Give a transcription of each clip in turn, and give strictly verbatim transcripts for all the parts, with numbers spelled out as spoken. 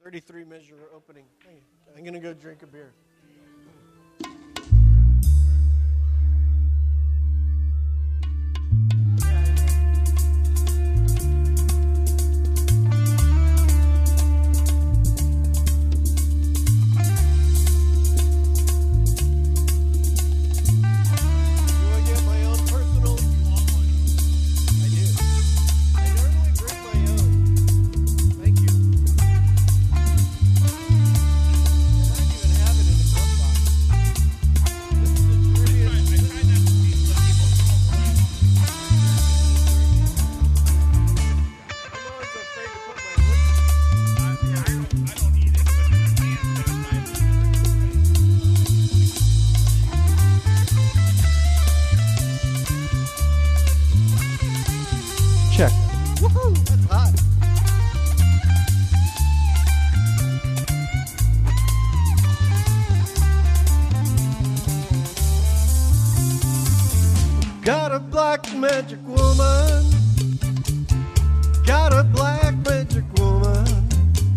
thirty-three measure opening. Hey, I'm going to go drink a beer. Check. Woohoo! That's hot. Got a black magic woman. Got a black magic woman.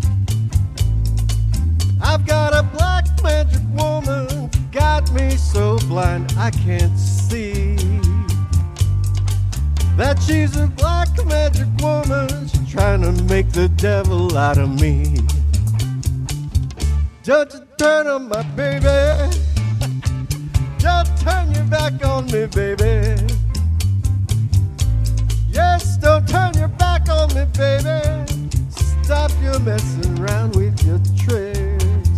I've got a black magic woman. Got me so blind I can't see that she's a black magic woman. She's trying to make the devil out of me. Don't you turn on my baby. Don't turn your back on me, baby. Yes, don't turn your back on me, baby. Stop your messing around with your tricks.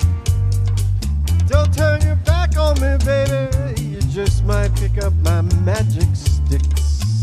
Don't turn your back on me, baby. You just might pick up my magic sticks.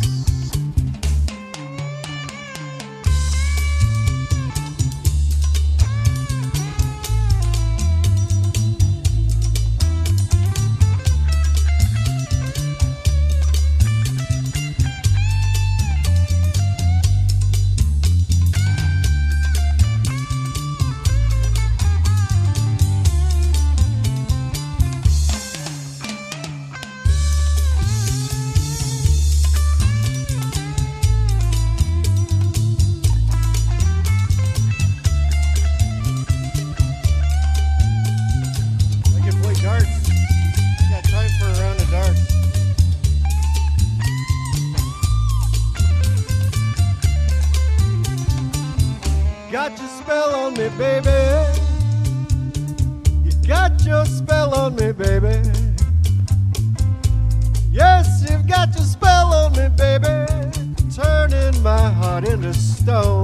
Got your spell on me, baby. You got your spell on me, baby. Yes, you've got your spell on me, baby. Turning my heart into stone.